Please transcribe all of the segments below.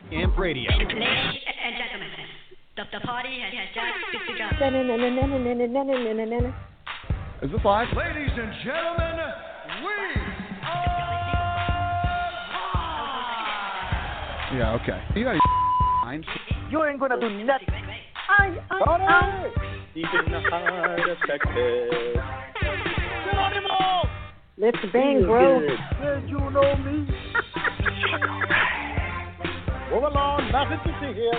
AMP Radio. Ladies and gentlemen, the party has just begun. Is this live? Ladies and gentlemen, we are live! Yeah, okay. You got mind? You ain't gonna do nothing. Deep in the heart of Texas. Let's bang, bro. Did you know me? Move along, nothing to see here.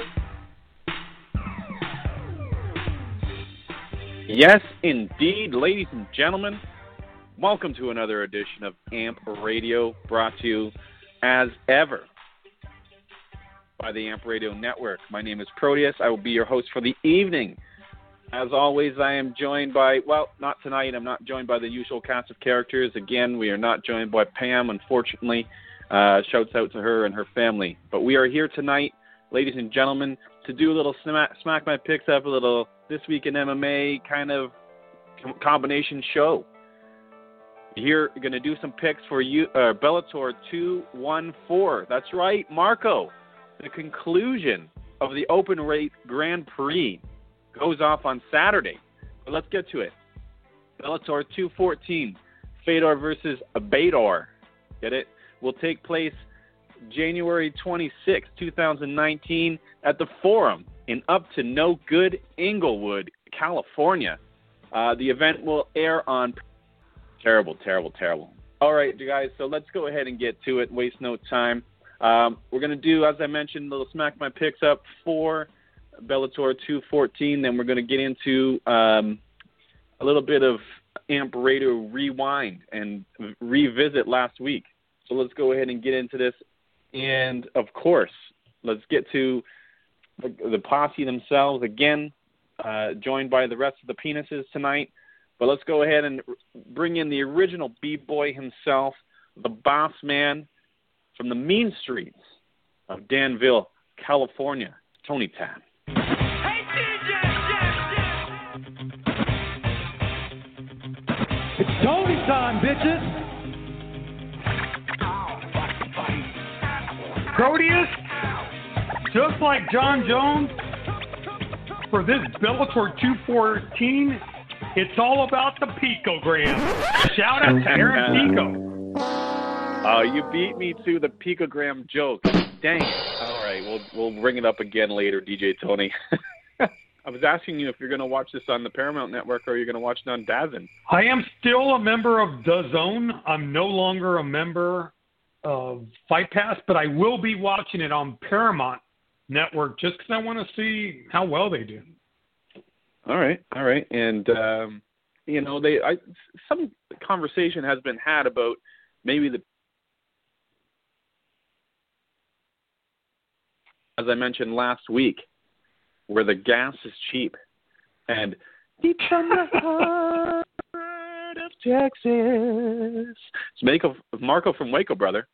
Yes, indeed, ladies and gentlemen. Welcome to another edition of AMP Radio, brought to you, as ever, by the AMP Radio Network. My name is Proteus. I will be your host for the evening. As always, I am joined by, well, not tonight. I'm not joined by the usual cast of characters. Again, we are not joined by Pam, unfortunately. Shouts out to her and her family. But we are here tonight, ladies and gentlemen, to do a little smack my picks up, a little This Week in MMA kind of combination show. Here, we're going to do some picks for you, Bellator 214. That's right, Marco. The conclusion of the Open Weight Grand Prix goes off on Saturday. But let's get to it. Bellator 214, Fedor versus Bader. Get it? Will take place January 26, 2019 at the Forum in Up to No Good, Inglewood, California. The event will air on... Terrible. All right, you guys, so let's go ahead and get to it. Waste no time. We're going to do, as I mentioned, a little smack my picks up for Bellator 214. Then we're going to get into a little bit of AMP Radio Rewind and revisit last week. So let's go ahead and get into this. And, of course, let's get to the posse themselves again, joined by the rest of the penises tonight. But let's go ahead and bring in the original B-boy himself, the boss man from the mean streets of Danville, California, Tony Tan. Hey, DJ! It's Tony time, bitches! Proteus, just like John Jones, for this Bellator 214, it's all about the picogram. Shout out to Aaron Pico. Oh, you beat me to the picogram joke. Dang it. All right, we'll bring it up again later, DJ Tony. I was asking you if you're going to watch this on the Paramount Network or you're going to watch it on DAZN. I am still a member of DAZN. I'm no longer a member of Fight Pass, but I will be watching it on Paramount Network just because I want to see how well they do. All right. And, some conversation has been had about maybe as I mentioned last week, where the gas is cheap. And deep from the heart of Texas. It's Marco from Waco, brother.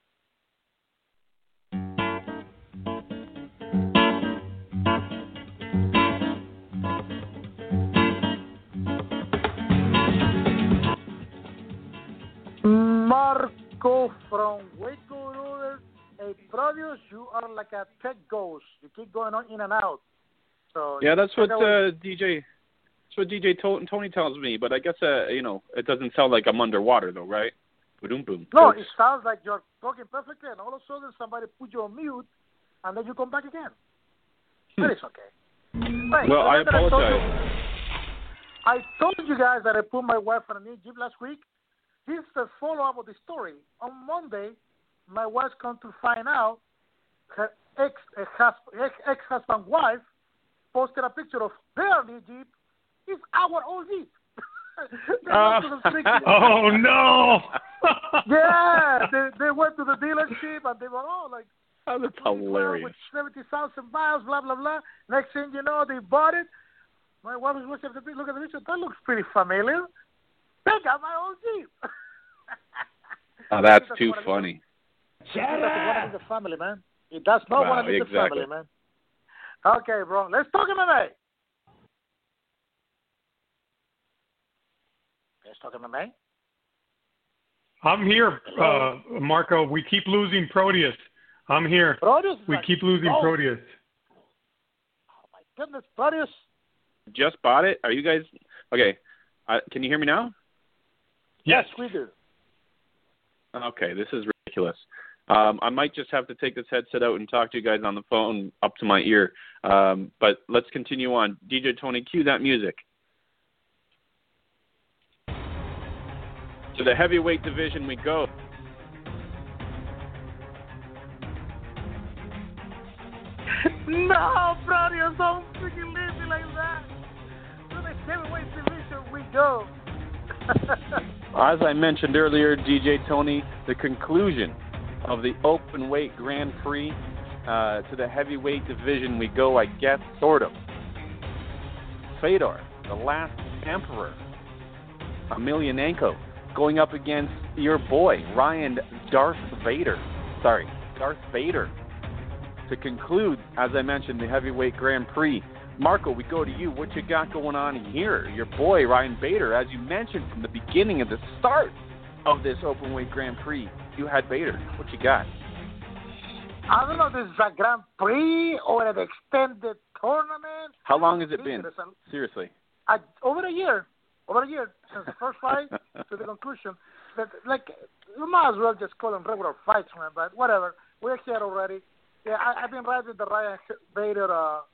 Marco from Waco, Brothers. Hey, Proteus, you are like a tech ghost. You keep going on in and out. So yeah, that's what DJ Tony tells me. But I guess it doesn't sound like I'm underwater though, right? Boom. No, it sounds like you're talking perfectly, and all of a sudden somebody put you on mute, and then you come back again. But it's okay. Right, well, I apologize. I told you guys that I put my wife on an Egypt last week. This is the follow-up of the story. On Monday, my wife come to find out her ex-husband wife posted a picture of their new Jeep. It's our old Jeep. Oh, no. Yeah, they went to the dealership and they were that's hilarious. With 70,000 miles, blah, blah, blah. Next thing you know, they bought it. My wife was looking at the picture. That looks pretty familiar. They got my old Jeep. Oh, that's too funny. Shut up. In the family, man. It does not want to be the family, man. Okay, bro. Let's talk MMA. Let's talk MMA. I'm here, Marco. We keep losing Proteus. I'm here. Proteus. We keep losing Proteus. Oh my goodness, Proteus. Just bought it. Are you guys okay? Can you hear me now? Yes, we do. Okay, this is ridiculous. I might just have to take this headset out and talk to you guys on the phone up to my ear. But let's continue on. DJ Tony, cue that music. To the heavyweight division we go. No, Proteus, don't freaking leave me like that. To the heavyweight division we go. As I mentioned earlier, DJ Tony, the conclusion of the open weight Grand Prix, to the heavyweight division we go, I guess, sort of. Fedor, the last emperor, Emelianenko, going up against your boy, Ryan Darth Vader, to conclude, as I mentioned, the heavyweight Grand Prix. Marco, we go to you. What you got going on here? Your boy, Ryan Bader, as you mentioned from the beginning of the start of this openweight Grand Prix, you had Bader. What you got? I don't know if this is a Grand Prix or an extended tournament. How long has it been? Seriously. Over a year. Since the first fight to the conclusion. But, you might as well just call them regular fights, man, but whatever. We're here already. Yeah, I've been riding the Ryan Bader,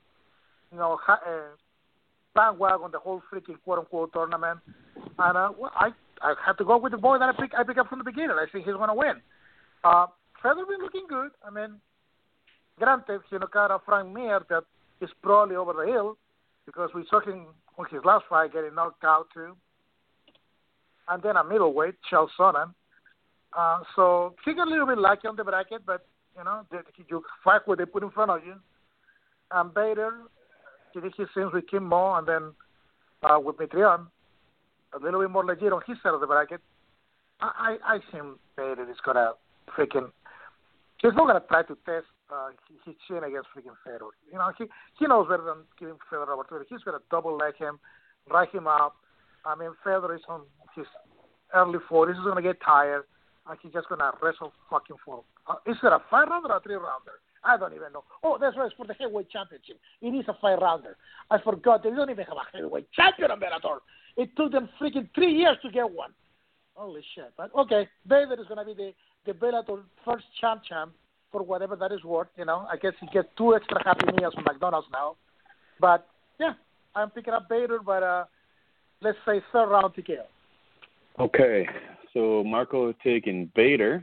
bandwagon the whole freaking quote-unquote tournament. And I have to go with the boy that I pick up from the beginning. I think he's going to win. Fedor been looking good. I mean, granted, kind of Frank Mir that is probably over the hill because we saw him on his last fight getting knocked out too. And then a middleweight, Chael Sonnen. So he got a little bit lucky on the bracket, but, you fight what they put in front of you. And Bader, he seems with Kim Mo and then with Mitrione, a little bit more legit on his side of the bracket. I think Bader is going to freaking... He's not going to try to test his chin against freaking Fedor. He knows better than giving Fedor an opportunity. He's going to double-leg him, ride him up. I mean, Fedor is on his early 40s. He's going to get tired, and he's just going to wrestle fucking for... is it a 5-rounder or a 3-rounder? I don't even know. Oh, that's right. It's for the heavyweight championship. It is a 5-rounder. I forgot. They don't even have a heavyweight champion on Bellator. It took them freaking 3 years to get one. Holy shit. But, okay, Bader is going to be the Bellator first champ for whatever that is worth. I guess he gets 2 extra Happy Meals from McDonald's now. But, yeah, I'm picking up Bader, but let's say 3rd round TKO. Okay, so Marco is taking Bader.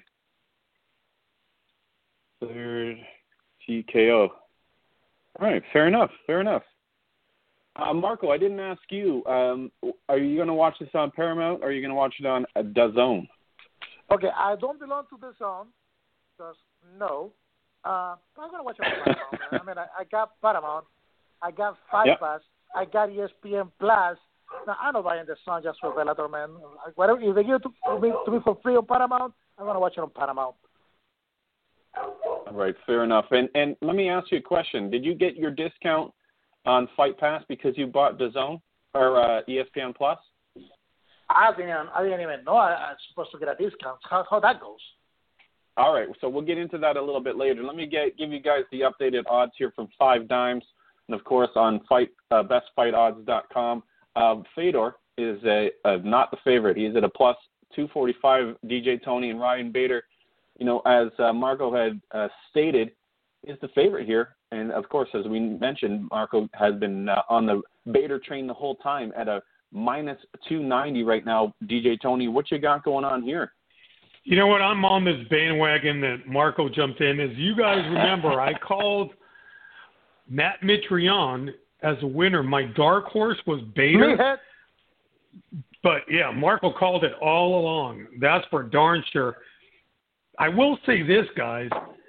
3rd TKO. All right, fair enough. Marco, I didn't ask you. Are you going to watch this on Paramount or are you going to watch it on DAZN? Okay, I don't belong to DAZN because, no. I'm going to watch it on Paramount, man. I mean, I got Paramount. I got Fight Pass. I got ESPN Plus. Now, I'm not buying the Sun just for Bellator, man. Whatever, if they give it to me for free on Paramount, I'm going to watch it on Paramount. All right, fair enough. And let me ask you a question. Did you get your discount on Fight Pass because you bought DAZN or ESPN Plus? I didn't even know I was supposed to get a discount. How that goes? All right, so we'll get into that a little bit later. Let me give you guys the updated odds here from 5 Dimes, and of course on bestfightodds.com. Fedor is not the favorite. He's at a plus 245. DJ Tony and Ryan Bader, as Marco had stated, is the favorite here. And, of course, as we mentioned, Marco has been on the Bader train the whole time at a minus 290 right now. DJ Tony, what you got going on here? You know what? I'm on this bandwagon that Marco jumped in. As you guys remember, I called Matt Mitrione as a winner. My dark horse was Bader. But, yeah, Marco called it all along. That's for darn sure. I will say this, guys.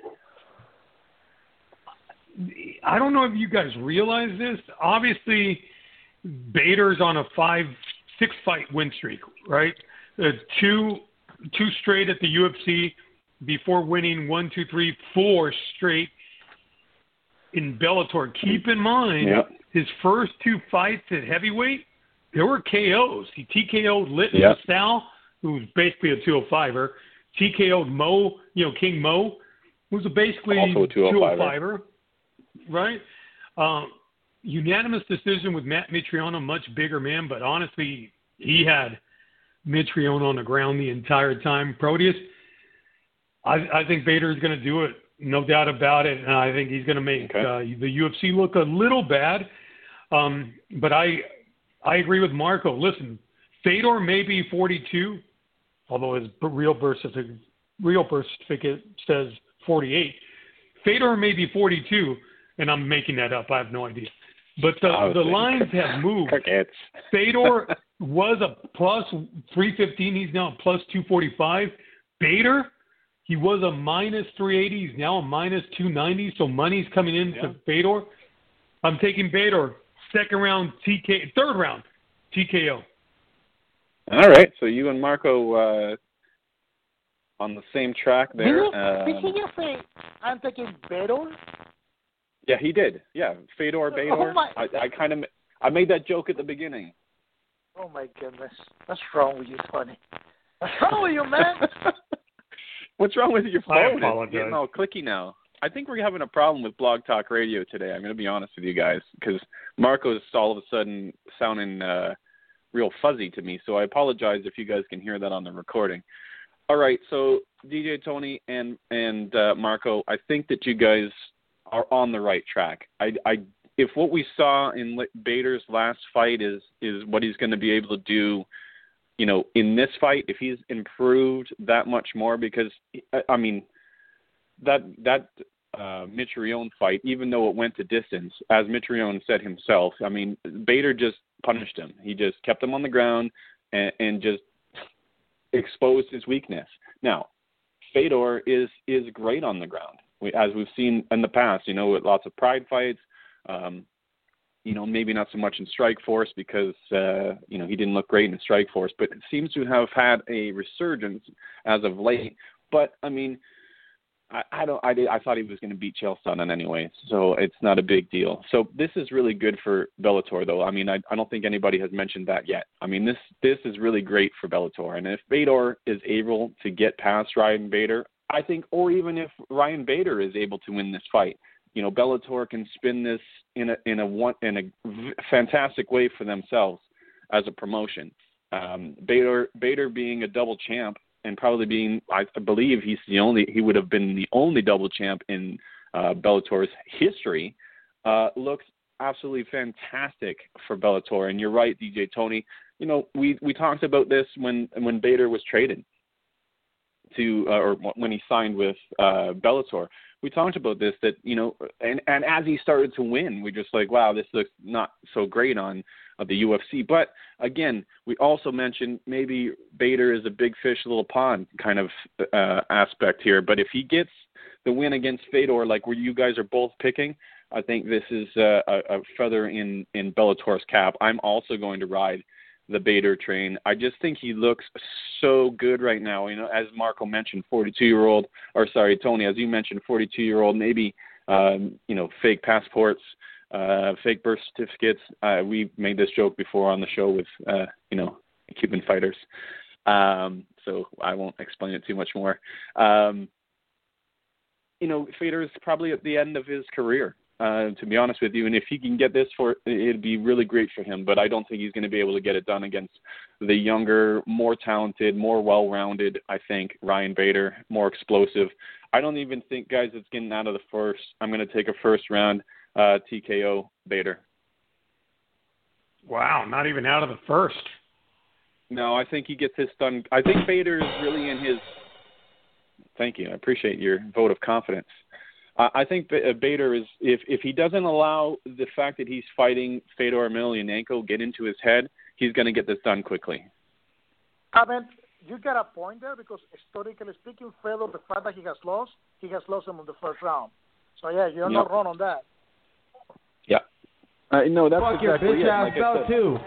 I don't know if you guys realize this. Obviously, Bader's on a 5-6 fight win streak, right? Two straight at the UFC before winning 4 straight in Bellator. Keep in mind, his first 2 fights at heavyweight, there were KOs. He TKO'd Litton Sal, who was basically a 205er. TKO'd Mo, King Mo, who's basically Also a 205er. Right? Unanimous decision with Matt Mitrione, much bigger man, but honestly, he had Mitrione on the ground the entire time. Proteus, I think Bader is going to do it, no doubt about it, and I think he's going to make the UFC look a little bad. But I agree with Marco. Listen, Fedor may be 42, although his real birth certificate says 48. Fedor may be 42, and I'm making that up. I have no idea. But the lines have moved. Fedor was a plus 315. He's now a plus 245. Bader, he was a minus 380. He's now a minus 290. So money's coming in to Fedor. I'm taking Bader. Third round TKO. All right. So you and Marco on the same track there. Did he just say I'm taking Bader? Yeah, he did. Yeah, Fedor, Bader. Oh I made that joke at the beginning. Oh my goodness, what's wrong with you, Tony? What's wrong with you, man? What's wrong with your phone? I apologize. It's getting all clicky now. I think we're having a problem with Blog Talk Radio today. I'm going to be honest with you guys because Marco's all of a sudden sounding real fuzzy to me. So I apologize if you guys can hear that on the recording. All right, so DJ Tony and Marco, I think that you guys are on the right track. If what we saw in Bader's last fight is what he's going to be able to do, in this fight, if he's improved that much more, because I mean that Mitrione fight, even though it went to distance, as Mitrione said himself, I mean Bader just punished him. He just kept him on the ground and just exposed his weakness. Now, Fedor is great on the ground. As we've seen in the past, with lots of pride fights, maybe not so much in Strikeforce because, he didn't look great in Strikeforce, but it seems to have had a resurgence as of late. But, I mean, I thought he was going to beat Chael Sonnen anyway, so it's not a big deal. So this is really good for Bellator, though. I mean, I don't think anybody has mentioned that yet. I mean, this is really great for Bellator. And if Bader is able to get past Ryan Bader, I think, or even if Ryan Bader is able to win this fight, Bellator can spin this in a fantastic way for themselves as a promotion. Bader being a double champ and probably being, I believe he would have been the only double champ in Bellator's history, looks absolutely fantastic for Bellator. And you're right, DJ Tony. We talked about this when Bader was traded or when he signed with Bellator. We talked about this, that, and as he started to win, we're just like, wow, this looks not so great on the UFC. But again, we also mentioned maybe Bader is a big fish, little pond kind of aspect here. But if he gets the win against Fedor, like where you guys are both picking, I think this is a feather in Bellator's cap. I'm also going to ride the Bader train. I just think he looks so good right now. As Marco mentioned, 42-year-old, or sorry, Tony, as you mentioned, 42-year-old, maybe, fake passports, fake birth certificates. We made this joke before on the show with, Cuban fighters. So I won't explain it too much more. Fedor is probably at the end of his career. To be honest with you, and if he can get this it'd be really great for him, but I don't think he's going to be able to get it done against the younger, more talented, more well-rounded, I think, Ryan Bader, more explosive. I don't even think, guys, it's getting out of the first. I'm going to take a first-round TKO Bader. Wow, not even out of the first. No, I think he gets this done. I think Bader is really in his – thank you. I appreciate your vote of confidence. I think Bader is, if he doesn't allow the fact that he's fighting Fedor Emelianenko get into his head, he's going to get this done quickly. I mean, you got a point there because historically speaking, Fedor, the fact that he has lost him in the first round. So, yeah, you're not wrong on that. Yeah. No, that's Fuck exactly your bitch ass belt, too.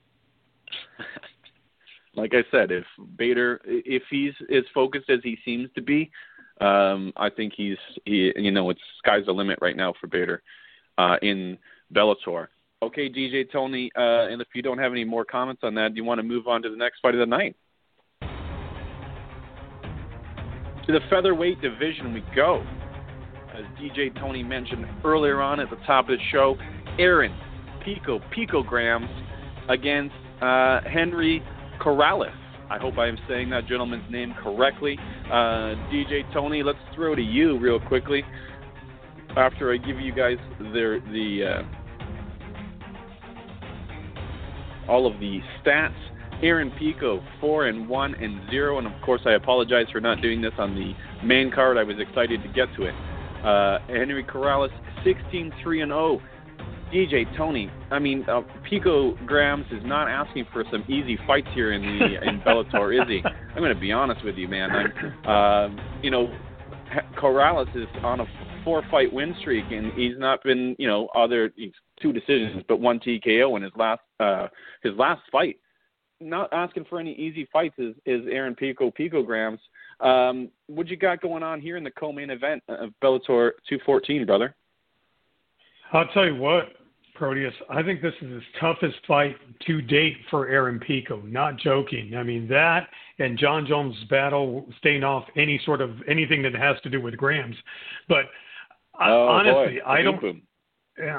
Like I said, if Bader, if he's as focused as he seems to be, I think it's sky's the limit right now for Bader in Bellator. Okay, DJ Tony, and if you don't have any more comments on that, do you want to move on to the next fight of the night? To the featherweight division we go. as DJ Tony mentioned earlier on at the top of the show, Aaron Picograms against Henry Corrales. I hope I am saying that gentleman's name correctly. DJ Tony, let's throw to you real quickly after I give you guys all of the stats. Aaron Pico 4-1-0, and of course I apologize for not doing this on the main card. I was excited to get to it. Henry Corrales 16-3-0. DJ Tony, I mean, Picograms is not asking for some easy fights here in Bellator, is he? I'm going to be honest with you, man. Corrales is on a 4-fight win streak, and he's not been, he's 2 decisions, but 1 TKO in his last fight. Not asking for any easy fights is Aaron Picograms. What you got going on here in the co-main event of Bellator 214, brother? I'll tell you what, Proteus, I think this is his toughest fight to date for Aaron Pico. Not joking. I mean, that and John Jones' battle, staying off anything that has to do with Grams. But honestly, I don't. Yeah,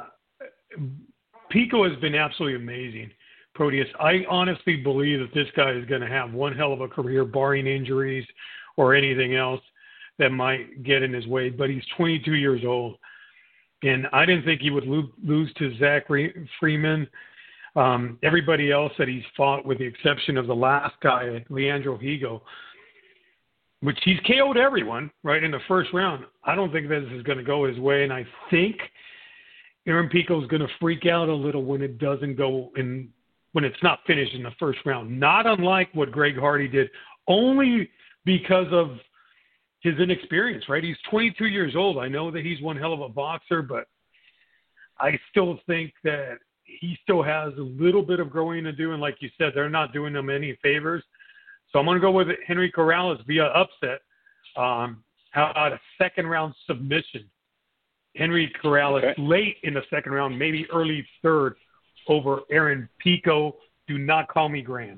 Pico has been absolutely amazing, Proteus. I honestly believe that this guy is going to have one hell of a career, barring injuries or anything else that might get in his way. But he's 22 years old. And I didn't think he would lose to Zach Freeman. Everybody else that he's fought, with the exception of the last guy, Leandro Higo, which he's KO'd everyone, right, in the first round. I don't think this is going to go his way. And I think Aaron Pico is going to freak out a little when it doesn't go when it's not finished in the first round. Not unlike what Greg Hardy did, only because of his inexperience, right? He's 22 years old. I know that he's one hell of a boxer, but I still think that he still has a little bit of growing to do. And like you said, they're not doing him any favors. So I'm going to go with Henry Corrales via upset. How about a second-round submission? Henry Corrales late in the second round, maybe early third, over Aaron Pico. Do not call me Graham.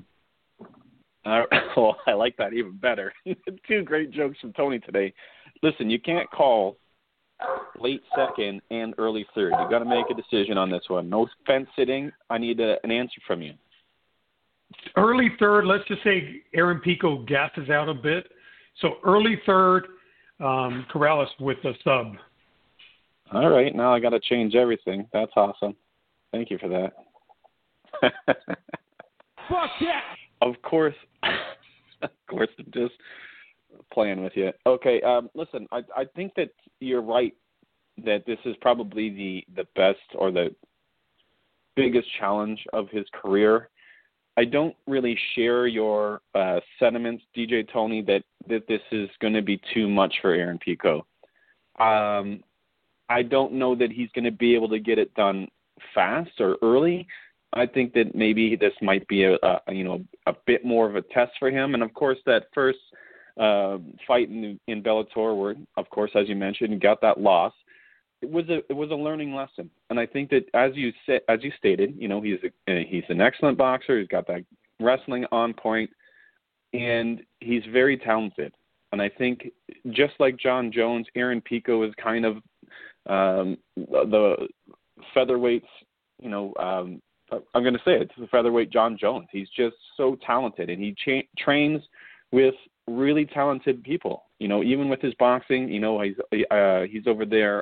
Well, I like that even better. 2 great jokes from Tony today. Listen, you can't call late second and early third. You got to make a decision on this one. No fence sitting. I need an answer from you. Early third, let's just say Aaron Pico gasses out a bit. So early third, Corrales with the sub. All right, now I got to change everything. That's awesome. Thank you for that. Fuck yeah! Of course, I'm just playing with you. Okay, listen, I think that you're right that this is probably the best or the biggest challenge of his career. I don't really share your sentiments, DJ Tony, that this is going to be too much for Aaron Pico. I don't know that he's going to be able to get it done fast or early. I think that maybe this might be a bit more of a test for him. And of course, that first fight in Bellator, where of course, as you mentioned, he got that loss. It was a learning lesson. And I think that as you stated, he's an excellent boxer. He's got that wrestling on point, and he's very talented. And I think just like John Jones, Aaron Pico is kind of the featherweights. I'm going to say it's the featherweight John Jones. He's just so talented, and he trains with really talented people. Even with his boxing, he's over there.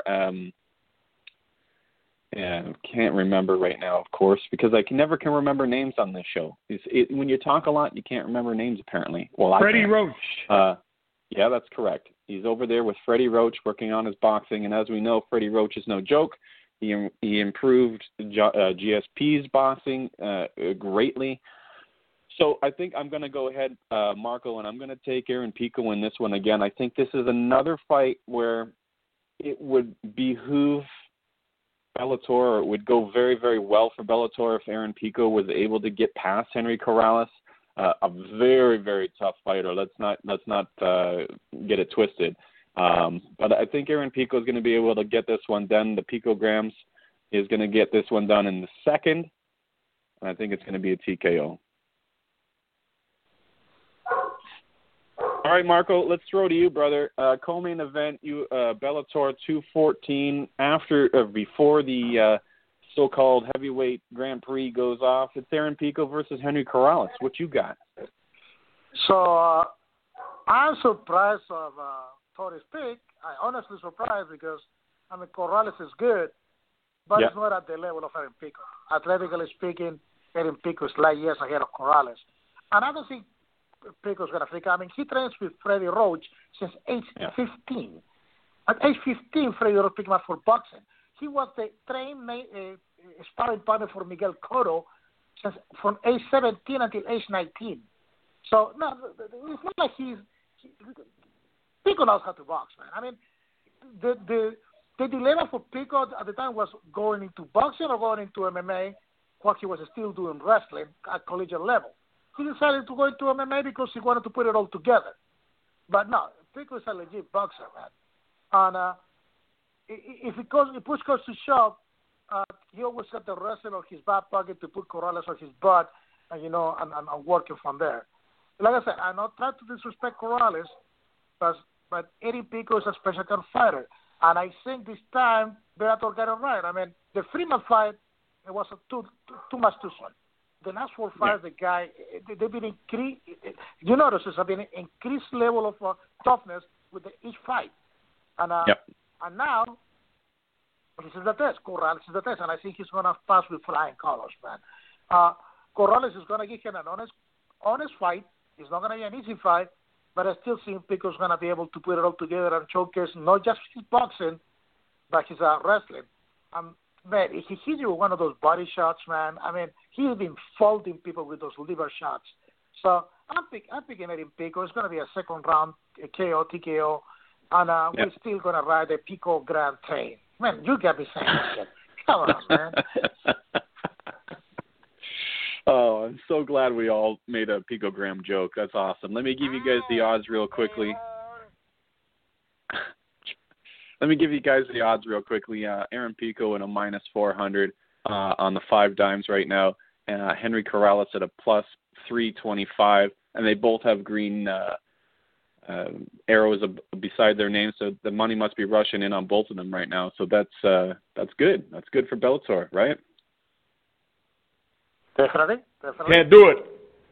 Can't remember right now, of course, because I never can remember names on this show. When you talk a lot, you can't remember names apparently. Well, Freddie Roach. Yeah, that's correct. He's over there with Freddie Roach working on his boxing, and as we know, Freddie Roach is no joke. He improved GSP's boxing greatly. So I think I'm going to go ahead, Marco, and I'm going to take Aaron Pico in this one again. I think this is another fight where it would behoove Bellator, or it would go very, very well for Bellator if Aaron Pico was able to get past Henry Corrales. A very, very tough fighter. Let's not get it twisted. But I think Aaron Pico is going to be able to get this one done. The Picograms is going to get this one done in the second, and I think it's going to be a TKO. All right, Marco, let's throw to you, brother. Co-main event, Bellator 214. Before the so-called heavyweight Grand Prix goes off, it's Aaron Pico versus Henry Corrales. What you got? So I'm surprised of Tori's pick. I honestly surprised because Corrales is good, but it's not at the level of Aaron Pico. Athletically speaking, Aaron Pico is light years ahead of Corrales, and I don't think Pico's going to freak out. He trains with Freddie Roach since age 15. At age 15, Freddie Roach picked him up for boxing. He was the sparring partner for Miguel Cotto from age 17 until age 19. So, no, it's not like Pico knows how to box, man. The dilemma for Pico at the time was going into boxing or going into MMA, what he was still doing wrestling at collegiate level. He decided to go into MMA because he wanted to put it all together. But no, Pico is a legit boxer, man. And if push comes to shove, he always got the wrestling on his back pocket to put Corrales on his butt, and working from there. Like I said, I'm not trying to disrespect Corrales, but Eddie Pico is a special kind of fighter. And I think this time Bellator got it right. The Freeman fight, it was too much too soon. The last 4 fights, the guy, they've been increased. You notice there's been an increased level of toughness with each fight. And now, this is the test. Corrales is the test, and I think he's going to pass with flying colors, man. Corrales is going to give him an honest fight. It's not going to be an easy fight, but I still think Pico's going to be able to put it all together and showcase not just his boxing, but his wrestling. Man, if he hits you with one of those body shots, man, he's been faulting people with those liver shots. So I'm picking Eddie Pico. It's going to be a second round KO, TKO, and we're still going to ride the Pico Grand Train. Man, you got me saying that shit. Come on, man. Oh, I'm so glad we all made a picogram joke. That's awesome. Let me give you guys the odds real quickly. Aaron Pico at a minus 400 on the 5 dimes right now. Henry Corrales at a plus 325, and they both have green arrows beside their names, so the money must be rushing in on both of them right now. So that's good. That's good for Bellator, right? Definitely. Can't do it.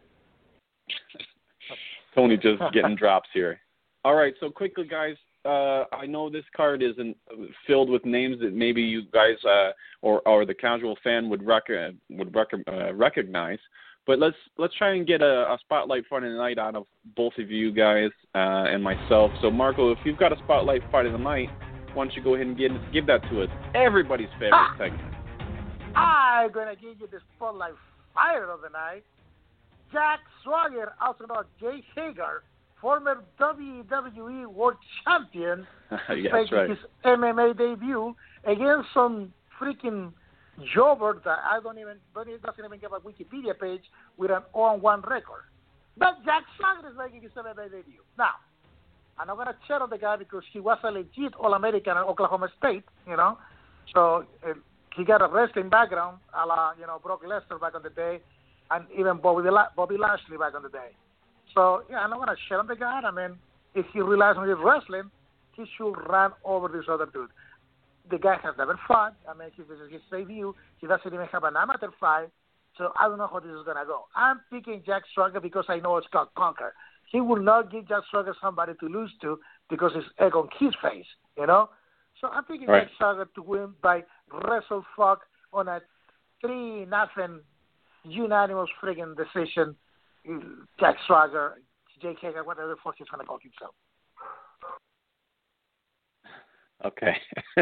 Tony just getting drops here. All right, so quickly, guys, I know this card isn't filled with names that maybe you guys or the casual fan would recognize, but let's try and get a spotlight fight of the night out of both of you guys and myself. So, Marco, if you've got a spotlight fight of the night, why don't you go ahead and give that to us? Everybody's favorite segment. I'm going to give you the spotlight fighter of the night. Jack Swagger, also known as Jake Hager, former WWE World Champion, making his MMA debut against some freaking jobber that doesn't even have a Wikipedia page with an 0-1 record. But Jack Swagger is making his MMA debut. Now, I'm not going to chat on the guy because he was a legit All-American at Oklahoma State, So he got a wrestling background, a la, Brock Lesnar back in the day, and even Bobby Lashley back in the day. So, I'm not going to shit on the guy. If he relies on his wrestling, he should run over this other dude. The guy has never fought. This is his debut. He doesn't even have an amateur fight. So I don't know how this is going to go. I'm picking Jack Swagger because I know it's called Conquer. He will not give Jack Swagger somebody to lose to because it's egg on his face, So I'm picking Jack Swagger to win by WrestleFuck on a 3-0 unanimous friggin' decision. Jack Swagger, Jake Hager, whatever the fuck he's going to call himself. Okay.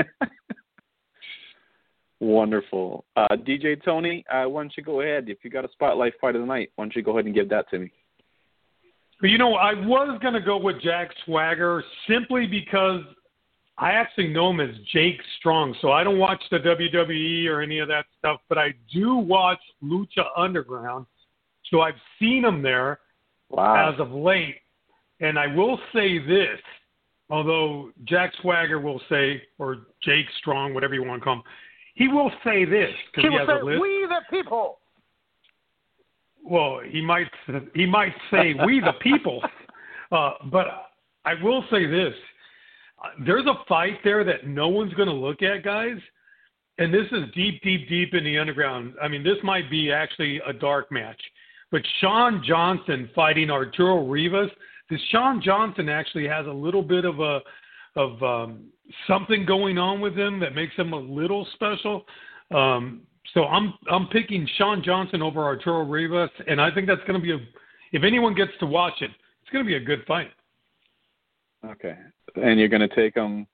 Wonderful. DJ Tony, why don't you go ahead? If you got a spotlight fight of the night, why don't you go ahead and give that to me? I was going to go with Jack Swagger simply because I actually know him as Jake Strong, so I don't watch the WWE or any of that stuff, but I do watch Lucha Underground, so I've seen him there as of late. And I will say this, although Jack Swagger will say, or Jake Strong, whatever you want to call him, he will say this. He will say, we the people. Well, he might say, we the people. But I will say this. There's a fight there that no one's going to look at, guys. And this is deep, deep, deep in the underground. I mean, this might be actually a dark match. But Sean Johnson fighting Arturo Rivas. This Sean Johnson actually has a little bit of something going on with him that makes him a little special. So I'm picking Sean Johnson over Arturo Rivas, and I think that's going to be if anyone gets to watch it, it's going to be a good fight. Okay, and you're going to take him.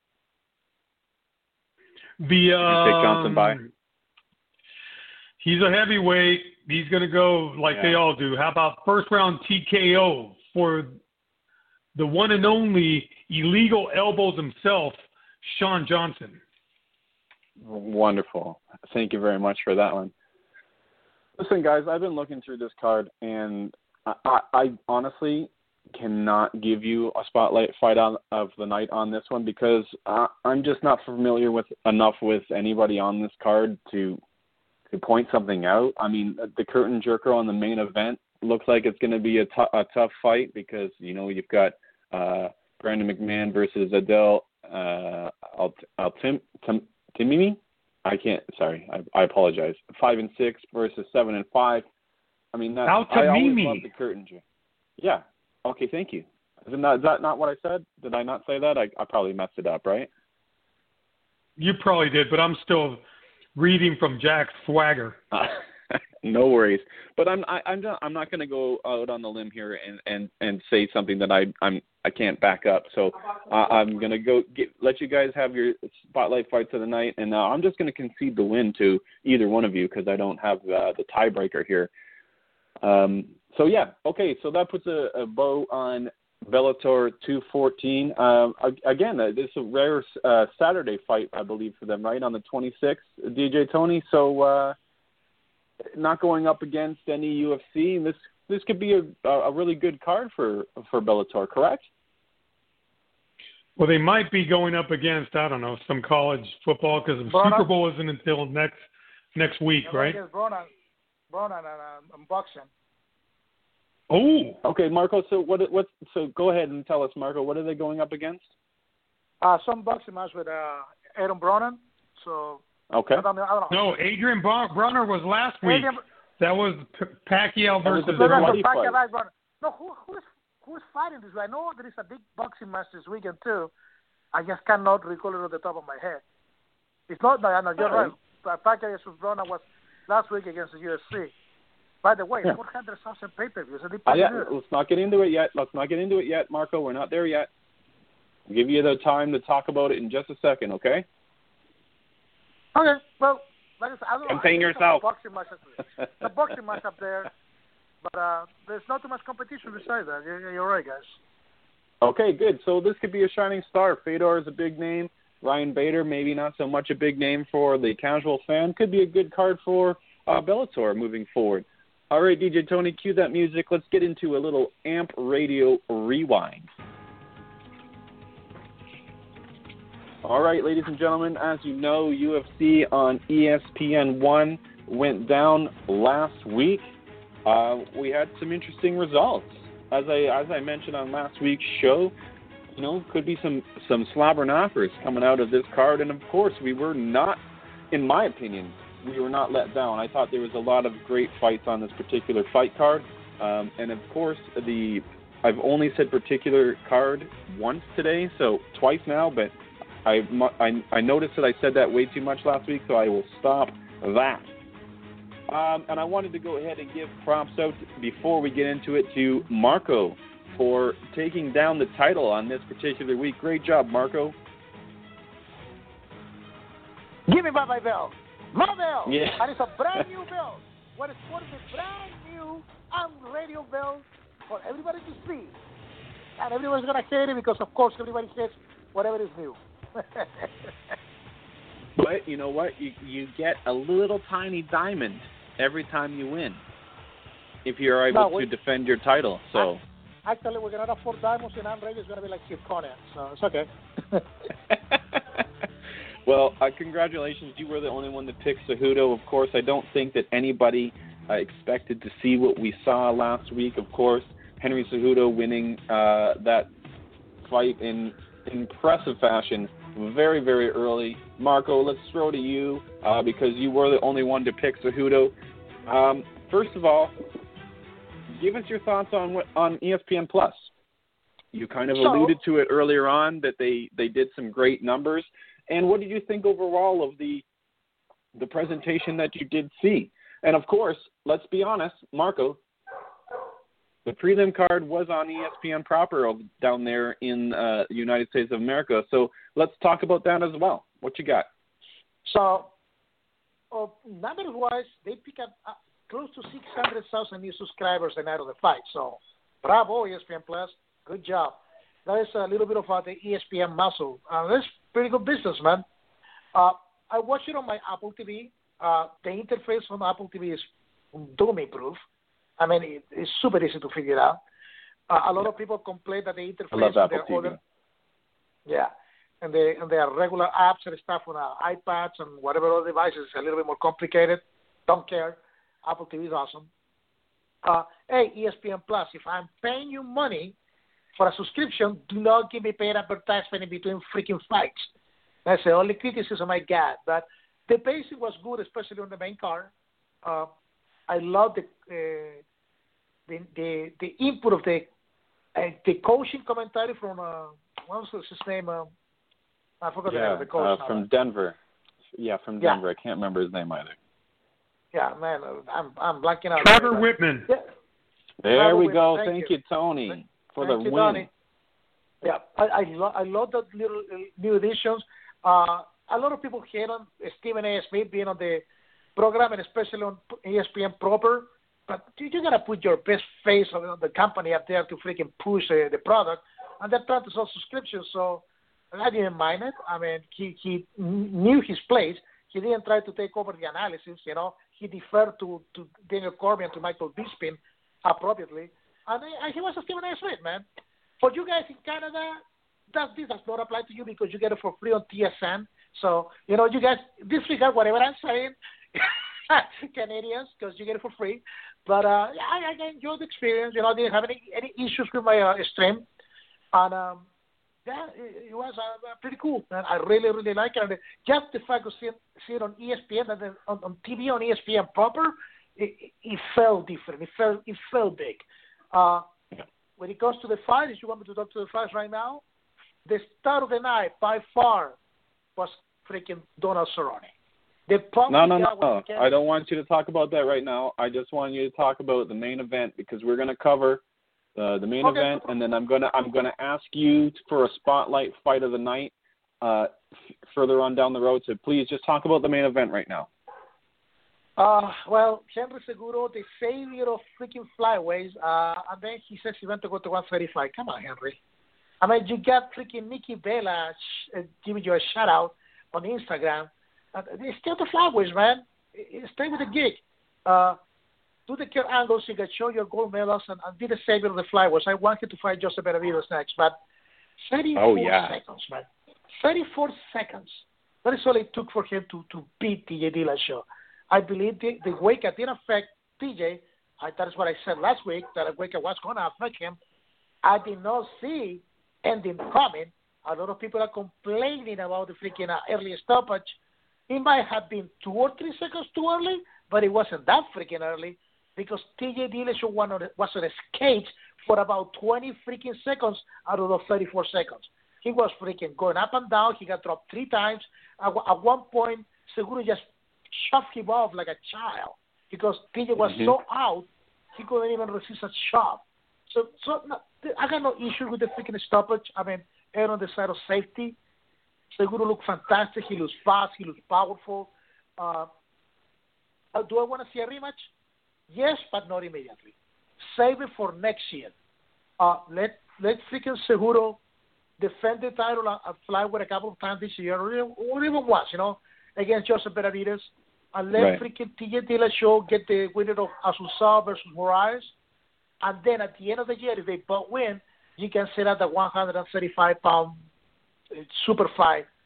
Take Johnson by. He's a heavyweight. He's going to go like they all do. How about first round TKO for the one and only illegal elbows himself, Sean Johnson? Wonderful. Thank you very much for that one. Listen, guys, I've been looking through this card, and I honestly cannot give you a spotlight fight of the night on this one because I'm just not familiar enough with anybody on this card to point something out. I mean, the curtain jerker on the main event looks like it's going to be a tough fight because, you know, you've got Brandon McMahon versus Adel Timimi. I apologize. 5-6 versus 7-5. I mean, I always love the curtain jerker. Yeah. Okay, thank you. Is that not what I said? Did I not say that? I probably messed it up, right? You probably did, but I'm still reading from Jack's swagger. No worries. But I'm not going to go out on the limb here and say something that I can't back up. So I'm going to let you guys have your spotlight fights of the night, and I'm just going to concede the win to either one of you because I don't have the tiebreaker here. So, yeah, okay, so that puts a bow on Bellator 214. Again, this is a rare Saturday fight, I believe, for them, right, on the 26th, DJ Tony. So not going up against any UFC. This could be a really good card for Bellator, correct? Well, they might be going up against, I don't know, some college football because the Super Bowl isn't until next week, right? Bronan and boxing. Oh, okay, Marco. So so go ahead and tell us, Marco. What are they going up against? Some boxing match with Aaron Bronan. So okay. I don't know. No, Adrian Bronner was last week. That was Pacquiao versus Pacquiao. No, who's fighting this? I know there is a big boxing match this weekend too. I just cannot recall it on the top of my head. It's not. No, you're right. Pacquiao versus Bronner was last week against the UFC. By the way, 400,000 pay-per-views. Let's not get into it yet. Marco. We're not there yet. I'll give you the time to talk about it in just a second, okay? Okay. Well, like I said, I don't know. Contain yourself. The boxing match up there, but there's not too much competition besides that. You're right, guys. Okay, good. So this could be a shining star. Fedor is a big name. Ryan Bader, maybe not so much a big name for the casual fan. Could be a good card for Bellator moving forward. All right, DJ Tony, cue that music. Let's get into a little AMP Radio Rewind. All right, ladies and gentlemen, as you know, UFC on ESPN1 went down last week. We had some interesting results. As I mentioned on last week's show, you know, could be some slobber knockers coming out of this card. And, of course, we were not, in my opinion, we were not let down. I thought there was a lot of great fights on this particular fight card. And, of course, I've only said particular card once today, so twice now, but I noticed that I said that way too much last week, so I will stop that. And I wanted to go ahead and give props out before we get into it to Marco for taking down the title on this particular week. Great job, Marco. Give me my belt. My belt. Yeah. And it's a brand new belt. What is a brand new radio belt for everybody to see. And everybody's going to hate it because, of course, everybody hates whatever is new. But you know what? You get a little tiny diamond every time you win if you're able to defend your title. So actually, we're going to have 4 diamonds, and I'm ready. It's going to be like Zirconia, so it's okay. Well, congratulations. You were the only one that picked Cejudo. Of course, I don't think that anybody expected to see what we saw last week. Of course, Henry Cejudo winning that fight in impressive fashion very, very early. Marco, let's throw to you because you were the only one to pick Cejudo. First of all, give us your thoughts on ESPN Plus. You kind of alluded to it earlier on that they did some great numbers. And what did you think overall of the presentation that you did see? And, of course, let's be honest, Marco, the prelim card was on ESPN proper down there in the United States of America. So let's talk about that as well. What you got? So, numbers-wise, they pick up close to 600,000 new subscribers the night of the fight. So, bravo, ESPN Plus. Good job. That is a little bit of the ESPN muscle. That's pretty good business, man. I watch it on my Apple TV. The interface from Apple TV is dummy-proof. I mean, it's super easy to figure out. A lot of people complain that the interface... I love Apple TV. And their regular apps and stuff on iPads and whatever other devices is a little bit more complicated. Don't care. Apple TV is awesome. Hey, ESPN Plus, if I'm paying you money for a subscription, do not give me paid advertisement in between freaking fights. That's the only criticism I got. But the pacing was good, especially on the main card. I love the input of the coaching commentary from what was his name? I forgot the name of the coach. From Denver. From Denver. I can't remember his name either. Yeah, man, I'm blanking out. Trevor Whitman. Yeah. There we go. Thank you, Tony, for the win. Tony. Yeah, I love that little new additions. A lot of people hate on Stephen A. Smith being on the program, and especially on ESPN proper. But you got to put your best face on the company up there to freaking push the product. And they're trying to sell subscriptions, so I didn't mind it. I mean, he knew his place. He didn't try to take over the analysis, you know. He deferred to Daniel Cormier and to Michael Bisping appropriately. And he was a Stephen A. Smith, man. For you guys in Canada, this does not apply to you because you get it for free on TSN. So, you know, you guys disregard whatever I'm saying, Canadians, because you get it for free. But I enjoyed the experience. You know, I didn't have any issues with my stream. And it was pretty cool. And I really, really like it. And just the fact of seeing it on ESPN and then on TV on ESPN proper, it felt different. It felt big. When it comes to the fight, if you want me to talk to the fight right now, the star of the night by far was freaking Donald Cerrone. No. I don't want you to talk about that right now. I just want you to talk about the main event because we're going to cover the main event, and then I'm gonna ask you for a spotlight fight of the night further on down the road. So please just talk about the main event right now. Well, Henry Cejudo, the savior of freaking flyweights, and then he says he went to go to 135. Come on, Henry. I mean, you got freaking Nikki Bella giving you a shout out on Instagram. It's still the flyweights, man. Stay with the gig. Do the Kurt Angles, you can show your gold medals, and be the savior of the flyweights. I want him to fight Joseph Benavidez next, but 34 seconds, man. 34 seconds. That is all it took for him to beat TJ Dillashaw. I believe the weight cut didn't affect TJ. That is what I said last week, that the weight cut was going to affect him. I did not see ending coming. A lot of people are complaining about the freaking early stoppage. It might have been 2 or 3 seconds too early, but it wasn't that freaking early because TJ Dillashaw was on his cage for about 20 freaking seconds out of the 34 seconds. He was freaking going up and down. He got dropped 3 times. At one point, Cejudo just shoved him off like a child because TJ was so out, he couldn't even resist a shove. So I got no issue with the freaking stoppage. I mean, err on the side of safety. Cejudo looked fantastic. He looks fast. He looks powerful. Do I want to see a rematch? Yes, but not immediately. Save it for next year. Let freaking Cejudo defend the title at flyweight a couple of times this year, or even once, you know, against Joseph Benavidez, and let freaking TJ Dillashaw get the winner of Assunção versus Moraes, and then at the end of the year, if they both win, you can set up the 135-pound super fight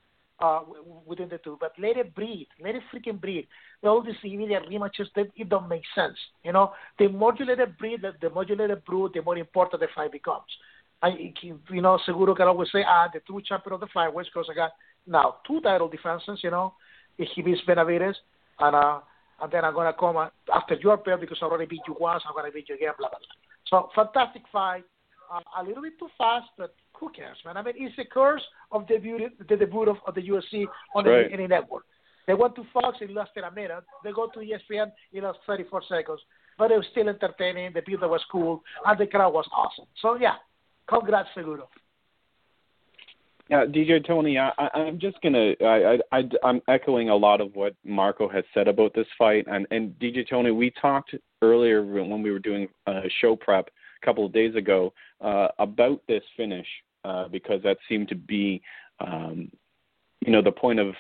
within the two. But let it breathe. Let it freaking breathe. All these immediate rematches, it don't make sense. You know, the more you let it breathe, the more you let it brew, the more important the fight becomes. Seguro can always say, the true champion of the flyweights, because I got now 2 title defenses, you know, if he beats Benavidez, and then I'm going to come after your pair because I already beat you once, I'm going to beat you again, blah, blah, blah. So, fantastic fight. A little bit too fast, but who cares, man? I mean, it's a curse of the debut of the UFC on any network. They went to Fox, it lasted a minute. They go to ESPN, it lasted 34 seconds. But it was still entertaining, the build was cool, and the crowd was awesome. So, yeah, congrats, Seguro. Yeah, DJ Tony, I'm just gonna. I'm echoing a lot of what Marco has said about this fight, and DJ Tony, we talked earlier when we were doing show prep a couple of days ago about this finish because that seemed to be, the point of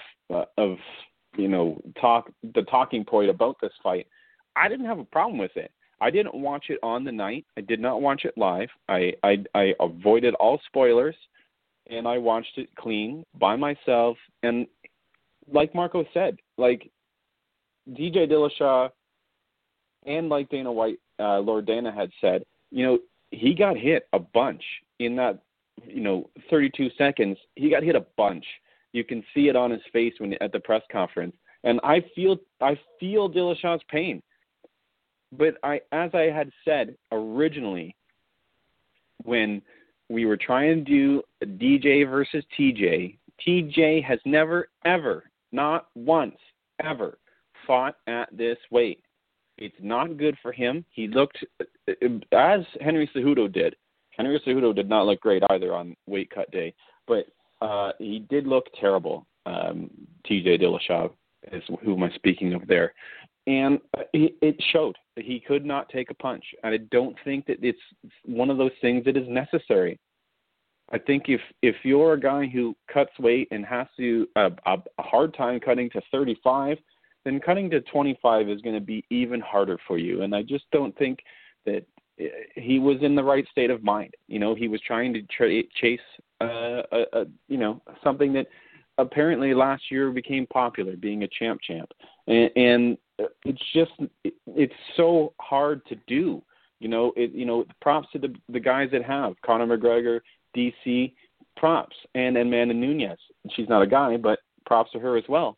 the talking point about this fight. I didn't have a problem with it. I didn't watch it on the night. I did not watch it live. I avoided all spoilers. And I watched it clean by myself. And like Marco said, like DJ Dillashaw and like Dana White, Lord Dana had said, he got hit a bunch in that, 32 seconds. He got hit a bunch. You can see it on his face at the press conference. And I feel Dillashaw's pain. But as I had said originally, when we were trying to do DJ versus TJ. TJ has never, ever, not once, ever fought at this weight. It's not good for him. He looked, as Henry Cejudo did. Henry Cejudo did not look great either on weight cut day, but he did look terrible. TJ Dillashaw is who am I speaking of there. And it showed that he could not take a punch. And I don't think that it's one of those things that is necessary. I think if you're a guy who cuts weight and has to a hard time cutting to 35, then cutting to 25 is going to be even harder for you. And I just don't think that he was in the right state of mind. He was trying to chase something that apparently last year became popular, being a champ. And it's so hard to do. Props to the guys that have Conor McGregor, DC, props, and Amanda Nunes. She's not a guy, but props to her as well.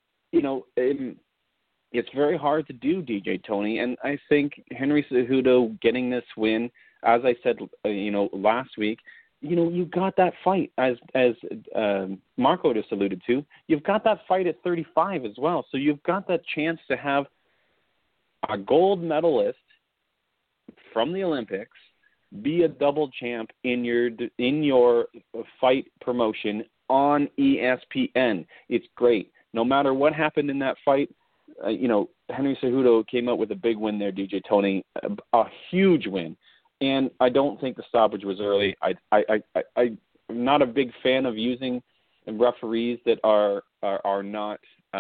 It's very hard to do, DJ Tony, and I think Henry Cejudo getting this win, as I said, last week, you got that fight, as Marco just alluded to. You've got that fight at 35 as well, so you've got that chance to have a gold medalist from the Olympics be a double champ in your fight promotion on ESPN. It's great. No matter what happened in that fight, Henry Cejudo came out with a big win there, DJ Tony, a huge win. And I don't think the stoppage was early. I'm not a big fan of using referees that are not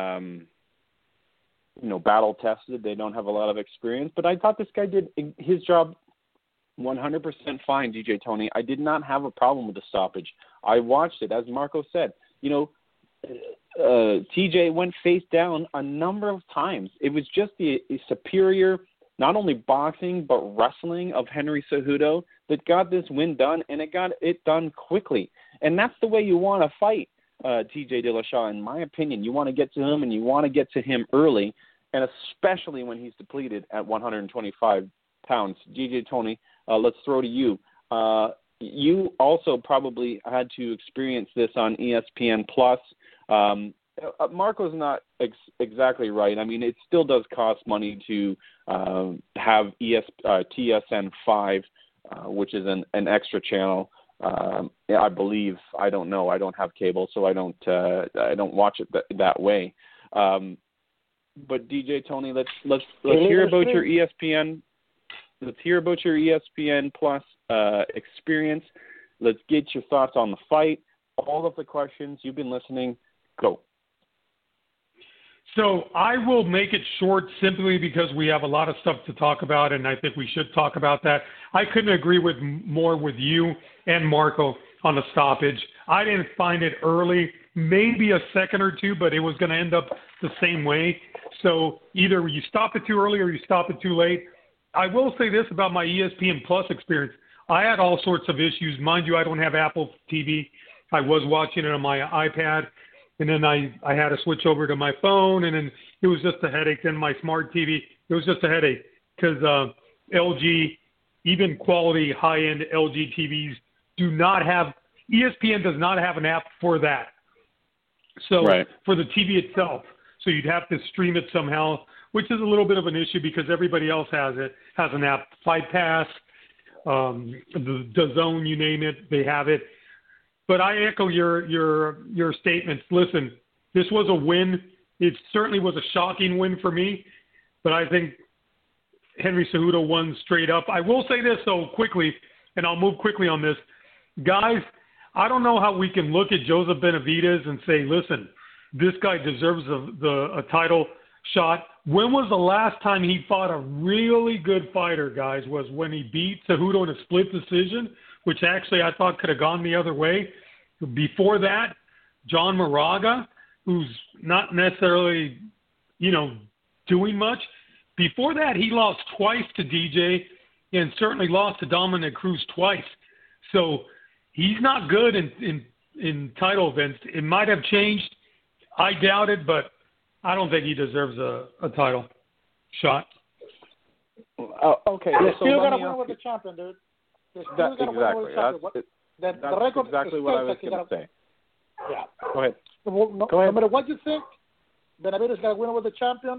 battle tested. They don't have a lot of experience. But I thought this guy did his job 100% fine, DJ Tony. I did not have a problem with the stoppage. I watched it, as Marco said. TJ went face down a number of times. It was just the superior, not only boxing, but wrestling of Henry Cejudo that got this win done, and it got it done quickly. And that's the way you want to fight TJ Dillashaw, in my opinion. You want to get to him, and you want to get to him early, and especially when he's depleted at 125 pounds. DJ Tony, let's throw to you. You also probably had to experience this on ESPN Plus. Marco's not exactly right. I mean, it still does cost money to have TSN 5, which is an extra channel. I believe. I don't know. I don't have cable, so I don't watch it that way. But DJ Tony, let's hear about your ESPN. Let's hear about your ESPN Plus experience. Let's get your thoughts on the fight. All of the questions. You've been listening. Go. So I will make it short simply because we have a lot of stuff to talk about, and I think we should talk about that. I couldn't agree more with you and Marco on the stoppage. I didn't find it early. maybe a second or two, but it was going to end up the same way. So either you stop it too early or you stop it too late. I will say this about my ESPN Plus experience. I had all sorts of issues. Mind you, I don't have Apple TV. I was watching it on my iPad, and then I had to switch over to my phone, and then it was just a headache. Then my smart TV, it was just a headache because LG, even quality high-end LG TVs, do not have – ESPN does not have an app for that. So for the TV itself. So you'd have to stream it somehow, which is a little bit of an issue because everybody else has an app. Fight Pass, the Zone, you name it, they have it. But I echo your statements. Listen, this was a win. It certainly was a shocking win for me, but I think Henry Cejudo won straight up. I will say this, though, quickly, and I'll move quickly on this. Guys, I don't know how we can look at Joseph Benavidez and say, listen, this guy deserves a title shot. When was the last time he fought a really good fighter, guys? Was when he beat Cejudo in a split decision, which actually I thought could have gone the other way. Before that, John Moraga, who's not necessarily, doing much. Before that, he lost twice to DJ and certainly lost to Dominic Cruz twice. So he's not good in title events. It might have changed. I doubt it, but I don't think he deserves a title shot. Okay. They're So still going to win with the champion, dude. They're still going to win with the champion. That's the record exactly what I was going to say. Yeah. Go ahead. No matter what you think, Benavidez is going to win with the champion.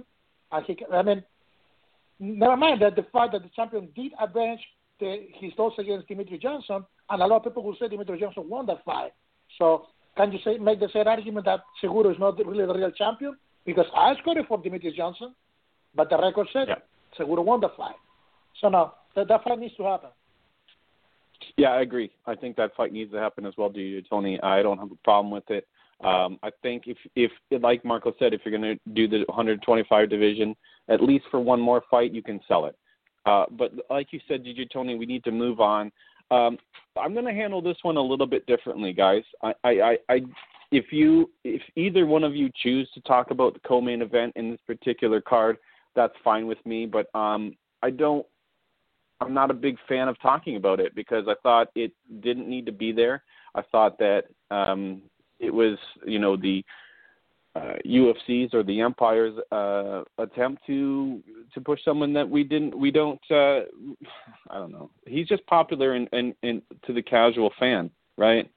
Never mind that the fact that the champion did avenge his loss against Dimitri Johnson, and a lot of people will say Dimitri Johnson won that fight. So can you make the same argument that Cejudo is not really the real champion? Because I scored it for Dimitri Johnson, but the record said Cejudo won the fight. So no, that fight needs to happen. Yeah, I agree. I think that fight needs to happen as well, Tony. I don't have a problem with it. I think if like Marco said, if you're going to do the 125 division, at least for one more fight, you can sell it. But like you said, DJ Tony, we need to move on. I'm going to handle this one a little bit differently, guys. If either one of you choose to talk about the co-main event in this particular card, that's fine with me. But I'm not a big fan of talking about it because I thought it didn't need to be there. I thought that it was, the UFC's or the Empire's attempt to push someone that we don't. I don't know. He's just popular in to the casual fan, right?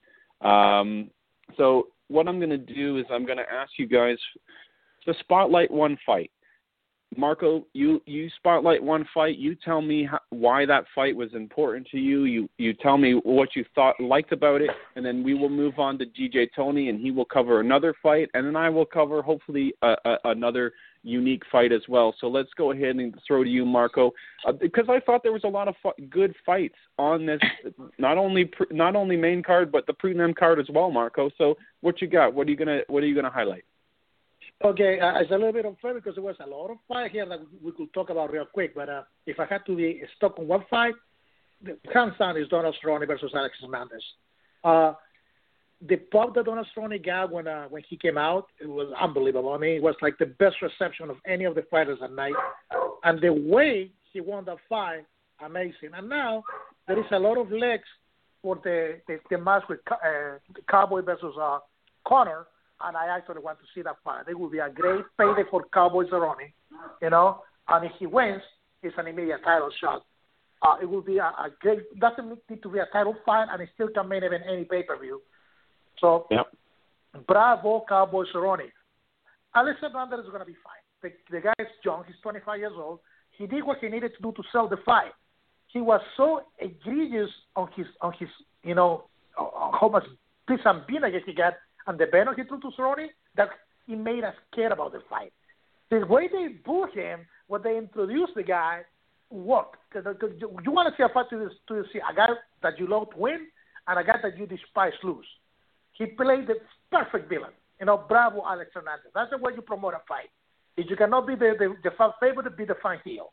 So what I'm going to do is I'm going to ask you guys to spotlight one fight. Marco, you spotlight one fight. You tell me why that fight was important to you. You tell me what you liked about it, and then we will move on to DJ Tony, and he will cover another fight, and then I will cover hopefully another unique fight as well. So let's go ahead and throw to you, Marco, because I thought there was a lot of good fights on this, not only main card but the prelim card as well, Marco. So what you got? What are you gonna highlight? Okay, it's a little bit unfair because there was a lot of fight here that we could talk about real quick. But if I had to be stuck on one fight, hands down is Donald Cerrone versus Alexis Hernandez. The pop that Donald Cerrone got when he came out, it was unbelievable. I mean, it was like the best reception of any of the fighters that night. And the way he won that fight, amazing. And now there is a lot of legs for the match with Cowboy versus Conor. And I actually want to see that fight. It will be a great payday for Cowboy Cerrone, And if he wins, it's an immediate title shot. It will be a great. Doesn't need to be a title fight, and it still can main event any pay-per-view. So, bravo, Cowboy Cerrone. Alex Hernandez is going to be fine. The guy is young. He's 25 years old. He did what he needed to do to sell the fight. He was so egregious on his how much piss and vinegar he got. And the venom he threw to Cerrone, that it made us care about the fight. The way they booed him, when they introduced the guy, worked. You want to see a fight to see a guy that you love to win and a guy that you despise lose. He played the perfect villain. Bravo, Alex Hernandez. That's the way you promote a fight. If you cannot be the fan favorite, be the fan heel.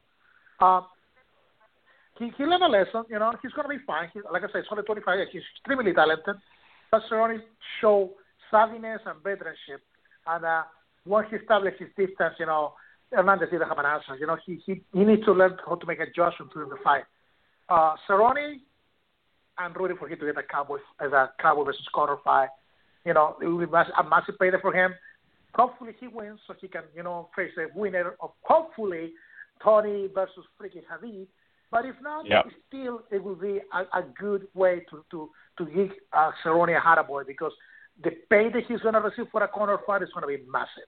He learned a lesson. He's going to be fine. Like I said, he's only 25 years. He's extremely talented. But Cerrone showed savviness and veteranship. And once he established his distance, Hernandez didn't have an answer. He needs to learn how to make adjustments during the fight. Cerrone, I'm rooting for him to get a Cowboy versus Conor fight. It will be a massive payday for him. Hopefully he wins so he can, face the winner of hopefully Tony versus freaking Khabib. But if not, still it will be a good way to give Cerrone a Haraboy because the payday he's going to receive for a Conor fight is going to be massive.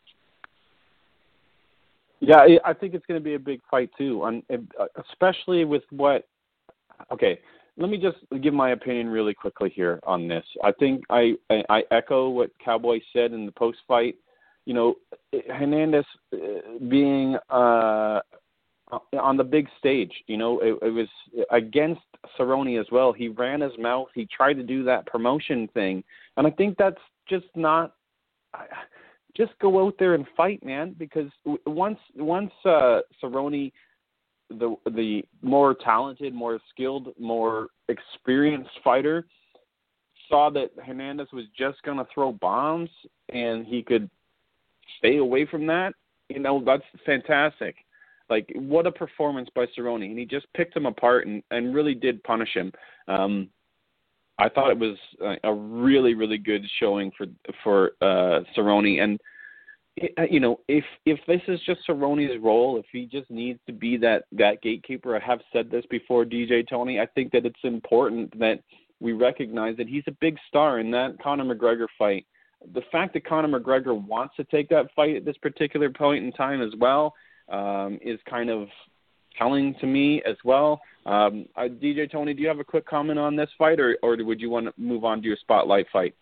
Yeah, I think it's going to be a big fight too, especially with what. Okay, let me just give my opinion really quickly here on this. I think I echo what Cowboy said in the post fight. Hernandez being on the big stage. It was against Cerrone as well. He ran his mouth. He tried to do that promotion thing, and I think that's just not. Just go out there and fight, man. Because once Cerrone, the more talented, more skilled, more experienced fighter, saw that Hernandez was just going to throw bombs and he could stay away from that, that's fantastic. Like, what a performance by Cerrone. And he just picked him apart and really did punish him. I thought it was a really, really good showing for Cerrone. And, if this is just Cerrone's role, if he just needs to be that gatekeeper, I have said this before, DJ Tony, I think that it's important that we recognize that he's a big star in that Conor McGregor fight. The fact that Conor McGregor wants to take that fight at this particular point in time as well is kind of telling to me as well. DJ Tony, do you have a quick comment on this fight, or would you want to move on to your spotlight fight?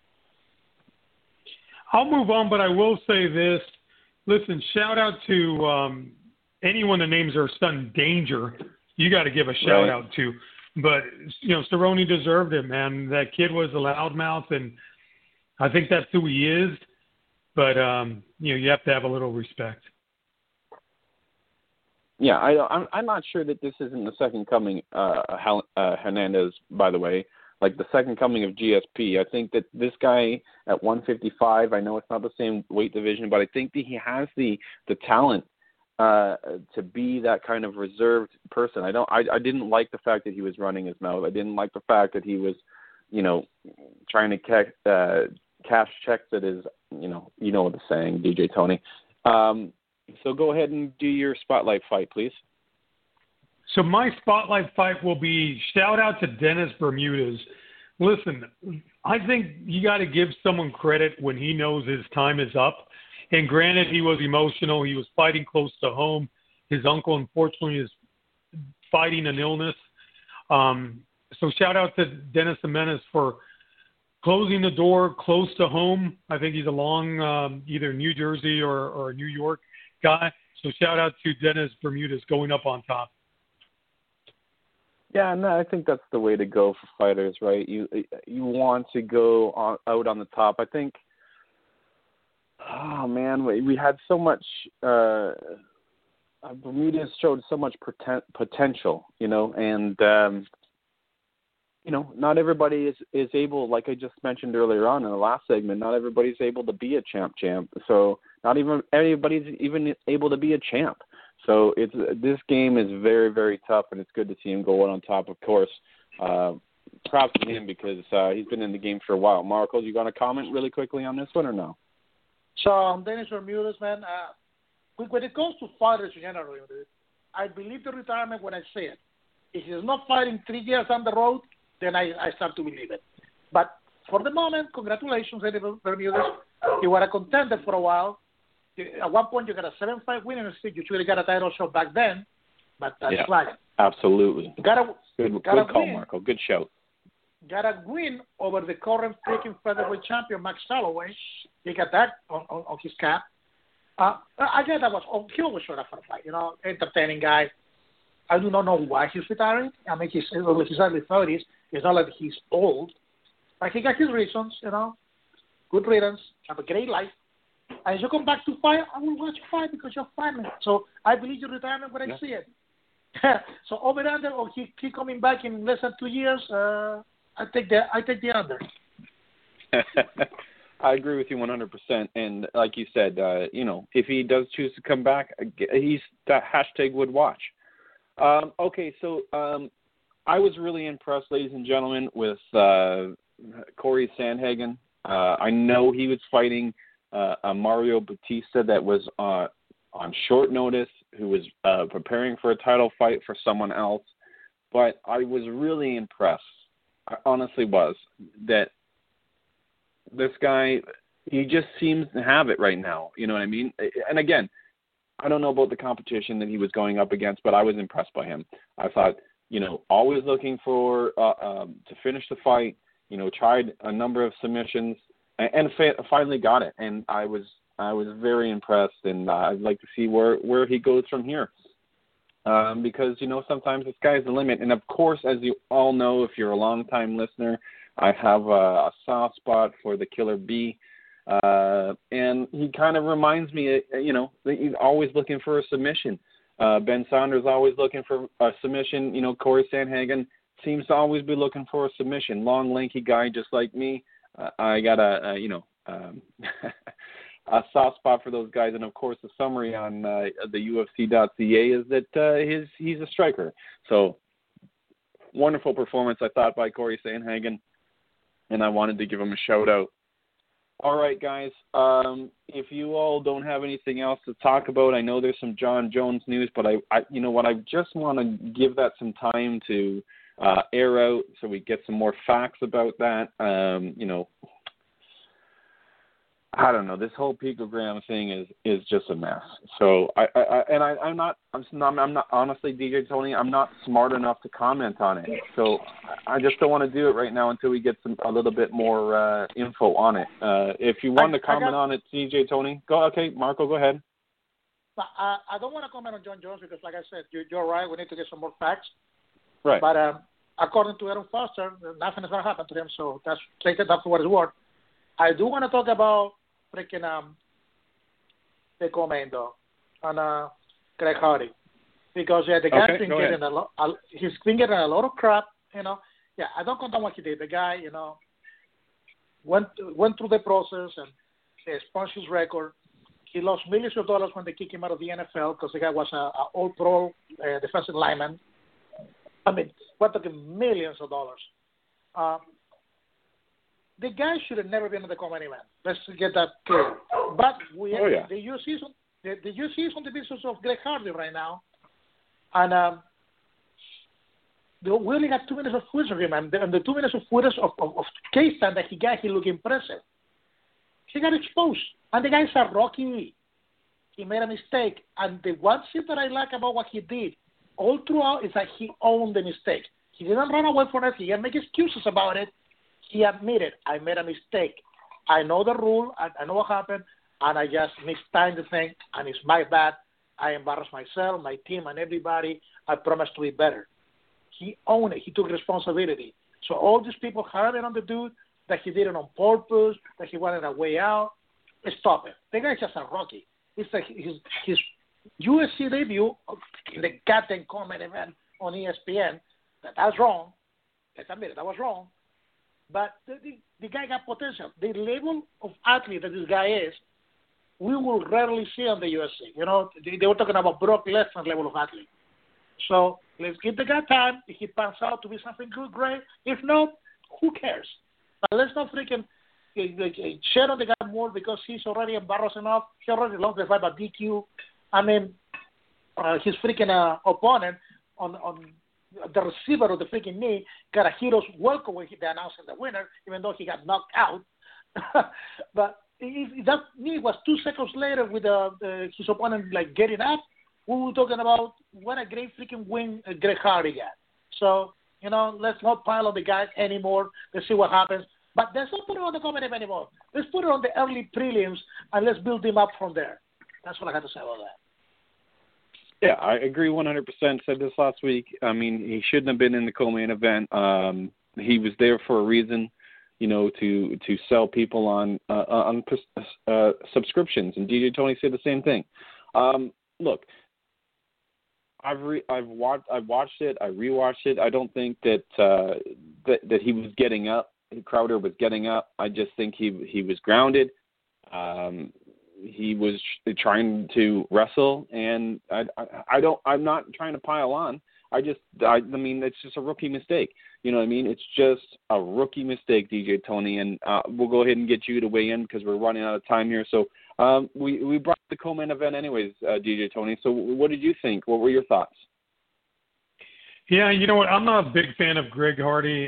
I'll move on, but I will say this. Listen, shout out to anyone that names their son Danger. You got to give a shout out to. But, Cerrone deserved it, man. That kid was a loudmouth, and I think that's who he is. But, you have to have a little respect. Yeah, I'm not sure that this isn't the second coming Hernandez, by the way. Like the second coming of GSP. I think that this guy at 155, I know it's not the same weight division, but I think that he has the talent to be that kind of reserved person. I didn't like the fact that he was running his mouth. I didn't like the fact that he was, trying to cash checks at his, you know what the saying, DJ Tony. So go ahead and do your spotlight fight, please. So my spotlight fight will be shout out to Dennis Bermudez. Listen, I think you got to give someone credit when he knows his time is up. And granted, he was emotional. He was fighting close to home. His uncle, unfortunately, is fighting an illness. So shout out to Dennis Jimenez for closing the door close to home. I think he's along either New Jersey or New York guy. So shout out to Dennis Bermudez going up on top. Yeah, no, I think that's the way to go for fighters, right? You want to go out on the top. I think, oh man, we had so much. Bermudez showed so much potential, and not everybody is able. Like I just mentioned earlier on in the last segment, not everybody's able to be a champ. So not even everybody's even able to be a champ. So this game is very, very tough, and it's good to see him go out on top. Of course, props to him because he's been in the game for a while. Marco, you got a comment really quickly on this one or no? So Dennis Bermudez, man, when it comes to fighters generally, I believe the retirement when I see it. If he's not fighting 3 years down the road, then I start to believe it. But for the moment, congratulations, Dennis Bermudez. You were a contender for a while. At one point, you got a 7-5 win, and you should have got a title shot back then, but that's flagged. Absolutely. Good call, win. Marco. Good show. Got a win over the current freaking featherweight champion, Max Holloway. He got that on his cap. I guess he always showed up for a fight, entertaining guy. I do not know why he's retiring. I mean, he's early 30s. It's not like he's old. But he got his reasons, Good riddance. Have a great life. And if you come back to fight, I will watch you fight because you're fighting. So I believe your retirement when I see it. So over under, or he coming back in less than 2 years, I take the under. I agree with you 100%. And like you said, if he does choose to come back, he's that hashtag would watch. Okay, so I was really impressed, ladies and gentlemen, with Corey Sandhagen. I know he was fighting a Mario Bautista that was on short notice, who was preparing for a title fight for someone else. But I was really impressed. I honestly was, that this guy, he just seems to have it right now. You know what I mean? And again, I don't know about the competition that he was going up against, but I was impressed by him. I thought, always looking for to finish the fight. Tried a number of submissions and finally got it. And I was very impressed, and I'd like to see where he goes from here. Because, sometimes the sky's the limit. And, of course, as you all know, if you're a long-time listener, I have a soft spot for the Killer Bee. And he kind of reminds me, he's always looking for a submission. Ben Saunders always looking for a submission. Corey Sandhagen seems to always be looking for a submission. Long, lanky guy just like me. I got a soft spot for those guys. And, of course, the summary on the UFC.ca is that he's a striker. So, wonderful performance, I thought, by Corey Sandhagen, and I wanted to give him a shout-out. All right, guys, if you all don't have anything else to talk about, I know there's some John Jones news, but I just want to give that some time to air out so we get some more facts about that. I don't know. This whole picogram thing is just a mess. So I'm not honestly, DJ Tony, I'm not smart enough to comment on it. So I just don't want to do it right now until we get a little bit more info on it. If you want to comment on it, DJ Tony, go. Okay, Marco, go ahead. I don't want to comment on John Jones because, like I said, you're right. We need to get some more facts. Right. But according to Aaron Foster, nothing is going to happen to him. So take it up for what it's worth. I do want to talk about freaking the Comendo and Greg Hardy, because the guy's been getting he's been getting a lot of crap. Yeah, I don't condone what he did. The guy, went through the process and expunged his record. He lost millions of dollars when they kicked him out of the NFL because the guy was an all-pro defensive lineman. I mean, we're talking millions of dollars. The guy should have never been in the co-main event. Let's get that clear. But the UFC is on the business of Greg Hardy right now, and we only got 2 minutes of footage of him, and the 2 minutes of footage of case time that he got, he looked impressive. He got exposed, and the guy's a Rocky. He made a mistake, and the one thing that I like about what he did all throughout is that he owned the mistake. He didn't run away from it. He didn't make excuses about it. He admitted, I made a mistake. I know the rule. I know what happened, and I just mistimed the thing, and it's my bad. I embarrassed myself, my team, and everybody. I promised to be better. He owned it. He took responsibility. So all these people harping on the dude that he did it on purpose, that he wanted a way out, stop it. The guy's just a rookie. It's like his UFC debut in the goddamn co-main event on ESPN. That's wrong. Let's admit it. That was wrong. But the guy got potential. The level of athlete that this guy is, we will rarely see on the UFC. They were talking about Brock Lesnar level of athlete. So let's give the guy time. If he pans out to be something good, great. If not, who cares? But let's not freaking share on the guy more because he's already embarrassed enough. He already lost the fight by DQ. I mean, his freaking opponent on the receiver of the freaking knee got a hero's welcome when they announced him the winner, even though he got knocked out. But if that knee was 2 seconds later with his opponent getting up, we were talking about what a great freaking win Greg Hardy got. So, let's not pile on the guys anymore. Let's see what happens. But let's not put it on the co-main event anymore. Let's put it on the early prelims and let's build him up from there. That's what I had to say about that. Yeah, I agree 100%. Said this last week. I mean, he shouldn't have been in the co-main event. He was there for a reason, to sell people on subscriptions. And DJ Tony said the same thing. Look, I've watched it. I rewatched it. I don't think that he was getting up Crowder was getting up. I just think he was grounded. He was trying to wrestle, and I'm not trying to pile on. I mean, it's just a rookie mistake. You know what I mean? It's just a rookie mistake, DJ Tony, and we'll go ahead and get you to weigh in because we're running out of time here. So we brought the co-main event anyways, DJ Tony. So what did you think? What were your thoughts? Yeah, you know what? I'm not a big fan of Greg Hardy.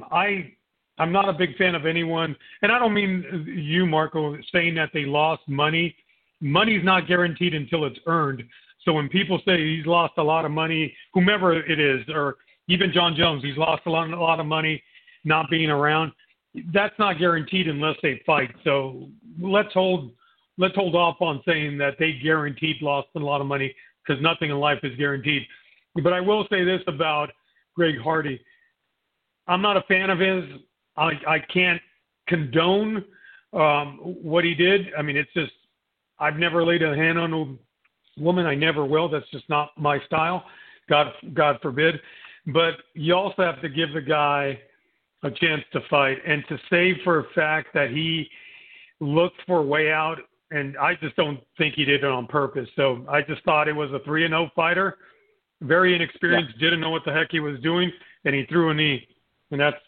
I'm not a big fan of anyone, and I don't mean you, Marco, saying that they lost money. Money's not guaranteed until it's earned. So when people say he's lost a lot of money, whomever it is, or even John Jones, he's lost a lot of money not being around, that's not guaranteed unless they fight. So let's hold off on saying that they guaranteed lost a lot of money because nothing in life is guaranteed. But I will say this about Greg Hardy. I'm not a fan of his. I can't condone what he did. I mean, it's just I've never laid a hand on a woman. I never will. That's just not my style. God forbid. But you also have to give the guy a chance to fight and to say for a fact that he looked for a way out. And I just don't think he did it on purpose. So I just thought it was a 3-0 fighter, very inexperienced, didn't know what the heck he was doing, and he threw a knee. And that's,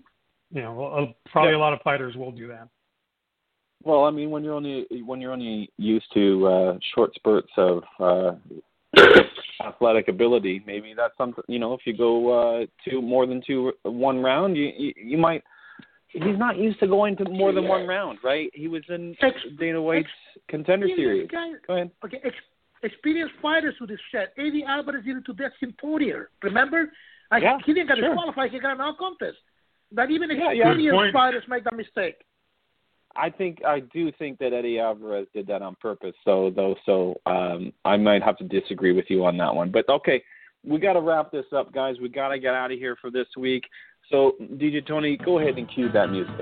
probably a lot of fighters will do that. Well, I mean, when you're only used to short spurts of athletic ability, maybe that's something. If you go more than one round, you might. He's not used to going to more than one round, right? He was in Dana White's Contender Series. Go ahead. Okay, experienced fighters with this shit. Eddie Alvarez did it to Dustin Poirier. Remember? He didn't get disqualified. He got a no-contest. But even experienced fighters make that mistake. I do think that Eddie Alvarez did that on purpose. So I might have to disagree with you on that one. But okay, we got to wrap this up, guys. We got to get out of here for this week. So DJ Tony, go ahead and cue that music.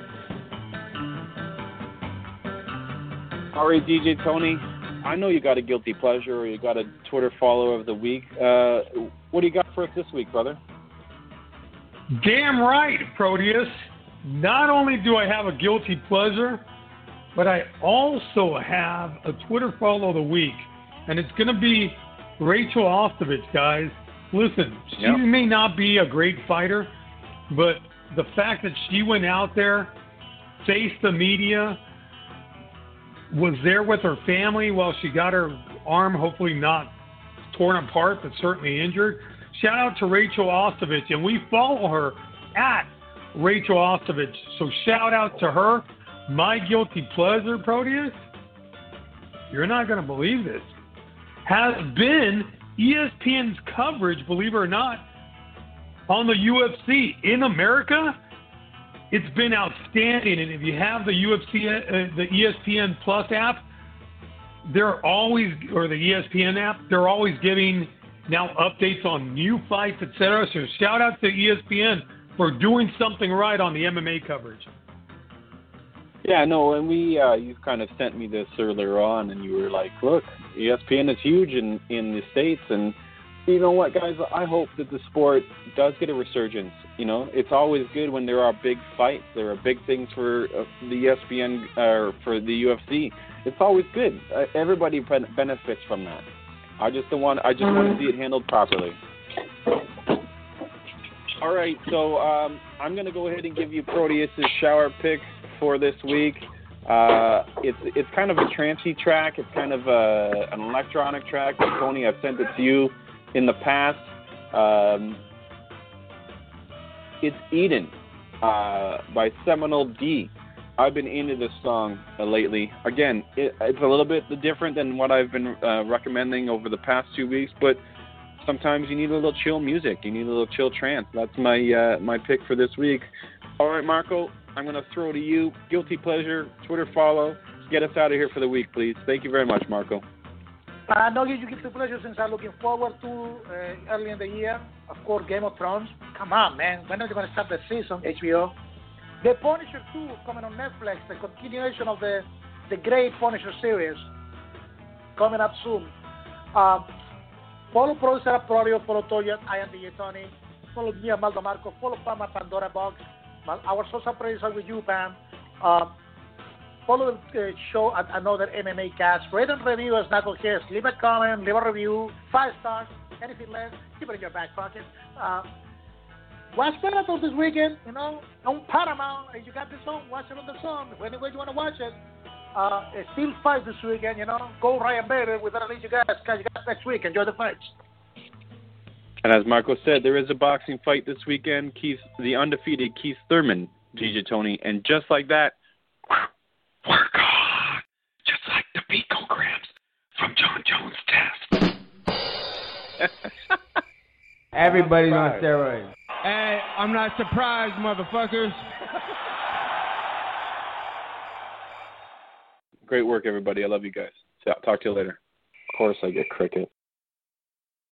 All right, DJ Tony, I know you got a guilty pleasure or you got a Twitter follower of the week. What do you got for us this week, brother? Damn right, Proteus. Not only do I have a guilty pleasure, but I also have a Twitter follow of the week. And it's going to be Rachel Ostovich, guys. Listen, she may not be a great fighter, but the fact that she went out there, faced the media, was there with her family while she got her arm hopefully not torn apart, but certainly injured. Shout out to Rachel Ostovich, and we follow her at Rachel Ostovich. So shout out to her. My guilty pleasure, Proteus, you're not going to believe this, has been ESPN's coverage, believe it or not, on the UFC in America. It's been outstanding. And if you have the UFC, the ESPN Plus app, they're always, or the ESPN app, they're always giving now updates on new fights, etc. So shout out to ESPN for doing something right on the MMA coverage. Yeah, no, and you kind of sent me this earlier on, and you were like, look, ESPN is huge in the States, and you know what, guys, I hope that the sport does get a resurgence. It's always good when there are big fights. There are big things for the ESPN or for the UFC. It's always good. Everybody benefits from that. I just want to see it handled properly. All right, so I'm going to go ahead and give you Proteus' shower pick for this week. It's kind of a trancey track. It's kind of an electronic track. Tony, I've sent it to you in the past. It's Eden by Seminole D. I've been into this song lately. Again, it's a little bit different than what I've been recommending over the past 2 weeks, but sometimes you need a little chill music. You need a little chill trance. That's my pick for this week. All right, Marco, I'm going to throw to you. Guilty pleasure, Twitter follow. Get us out of here for the week, please. Thank you very much, Marco. No, you guilty pleasure since I'm looking forward to early in the year. Of course, Game of Thrones. Come on, man. When are you going to start the season, HBO? The Punisher 2 coming on Netflix, the continuation of the great Punisher series, coming up soon. Follow Producer Prorio, follow Toya, I am DJ Tony, follow me, Amaldo Marco, follow Pama Pandora Box, But our social praise are with you, Pam. Follow the show at another MMA cast. Rate and review as Knuckleheads. Leave a comment, leave a review, 5 stars. Anything less, keep it in your back pocket. Watch Bellator this weekend, on Paramount. If you got the Zone, watch it on the Zone. Any way you want to watch it. Still fight this weekend, Go Ryan Bader. We're going to leave you guys. Catch you guys next week. Enjoy the fights. And as Marco said, there is a boxing fight this weekend. The undefeated Keith Thurman, GG Tony. And just like that, work on. Just like the picograms from John Jones' test. Everybody's on steroids. Hey, I'm not surprised, motherfuckers. Great work, everybody. I love you guys. Talk to you later. Of course I get cricket.